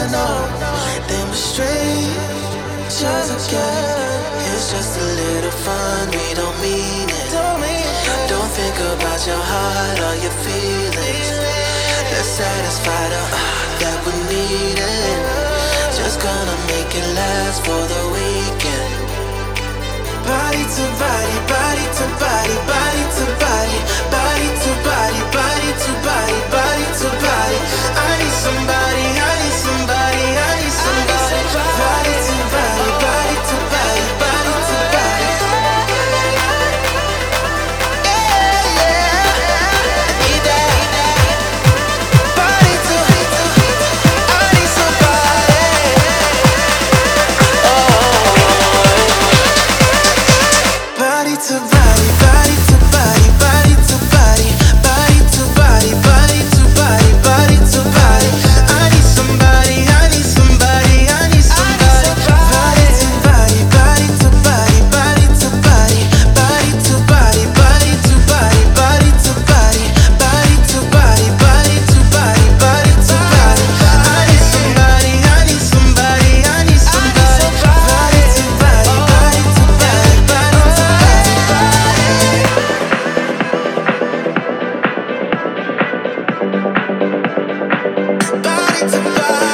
know. Demonstrate just again. It's just a little fun, we don't mean it. Don't think about your heart or your feelings. Let's satisfy the that we need it. Just gonna make it last for the weekend. Body to body, body to body, body to body, body to body, body to body, body to body. I need somebody, I need somebody, I need somebody. Body to body, body to body, body to body. Yeah, yeah, I need that. Body to, I need somebody. Body to body, body to body, body to body, body to body, body to body, body to body. I need somebody, I need somebody, I need somebody. Body to body, body to body, body to body, body to body, body to body, body to body, body to body, body to body, body to body. I need somebody, I need somebody, I need somebody. Body to body, body to body, body to body to body.